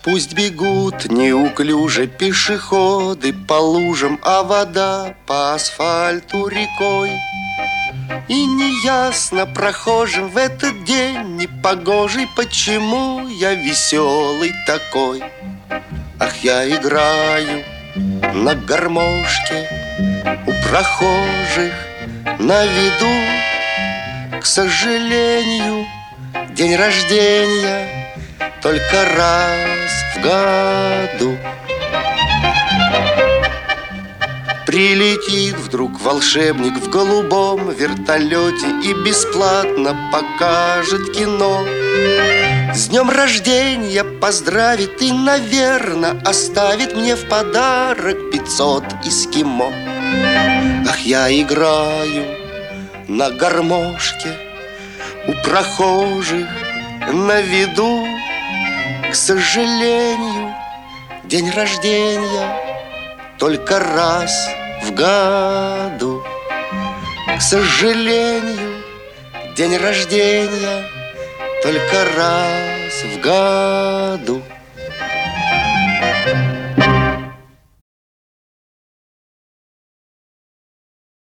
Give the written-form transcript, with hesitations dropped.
Пусть бегут неуклюже пешеходы по лужам, а вода по асфальту рекой. И неясно прохожим в этот день непогожий, почему я веселый такой. Ах, я играю на гармошке у прохожих на виду. К сожалению, день рождения только раз в году. Прилетит вдруг волшебник в голубом вертолете и бесплатно покажет кино. С днем рождения поздравит и, наверно, оставит мне в подарок 500 эскимо. Ах, я играю на гармошке у прохожих на виду. К сожалению, день рождения только раз в году. К сожалению, день рождения только раз в году.